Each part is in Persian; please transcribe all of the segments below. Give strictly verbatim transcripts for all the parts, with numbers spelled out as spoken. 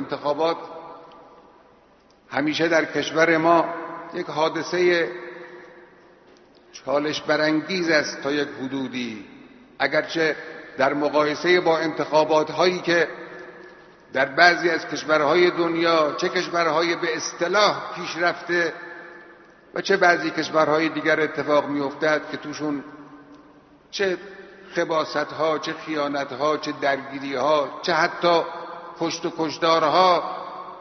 انتخابات همیشه در کشور ما یک حادثه چالش برانگیز است تا یک حدودی، اگرچه در مقایسه با انتخابات هایی که در بعضی از کشورهای دنیا، چه کشورهای به اصطلاح پیشرفته و چه بعضی کشورهای دیگر اتفاق میافتد که توشون چه خباثت ها، چه خیانت ها، چه درگیری ها، چه حتی کشت و کشتارها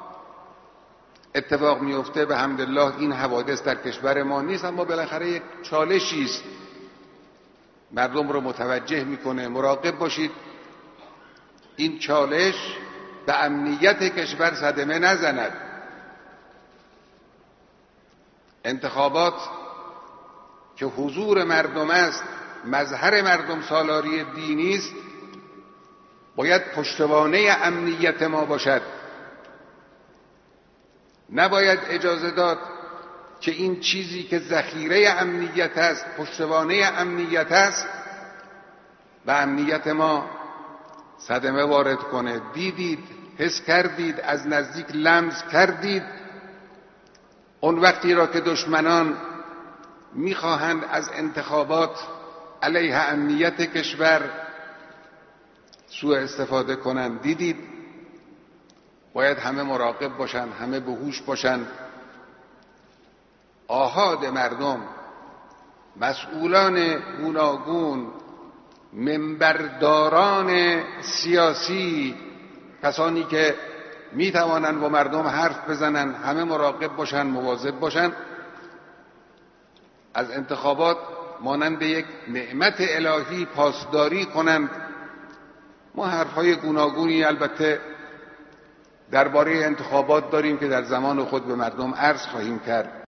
اتفاق میفته. به حمدالله این حوادث در کشور ما نیست، اما بالاخره یک چالشی است، مردم رو متوجه میکنه. مراقب باشید این چالش به امنیت کشور صدمه نزند. انتخابات که حضور مردم است، مظهر مردم سالاری دینی است، باید پشتوانه امنیت ما باشد. نباید اجازه داد که این چیزی که ذخیره امنیت است، پشتوانه امنیت است، به امنیت ما صدمه وارد کنه. دیدید، حس کردید، از نزدیک لمس کردید اون وقتی را که دشمنان میخواهند از انتخابات علیه امنیت کشور سوء استفاده کنند. دیدید. باید همه مراقب باشند، همه به هوش باشند. آحاد مردم، مسئولان گوناگون، منبرداران سیاسی، کسانی که می توانند با مردم حرف بزنند، همه مراقب باشند، مواظب باشند. از انتخابات مانند یک نعمت الهی پاسداری کنند. ما حرفهای گوناگونی البته درباره انتخابات داریم که در زمان خود به مردم عرض خواهیم کرد.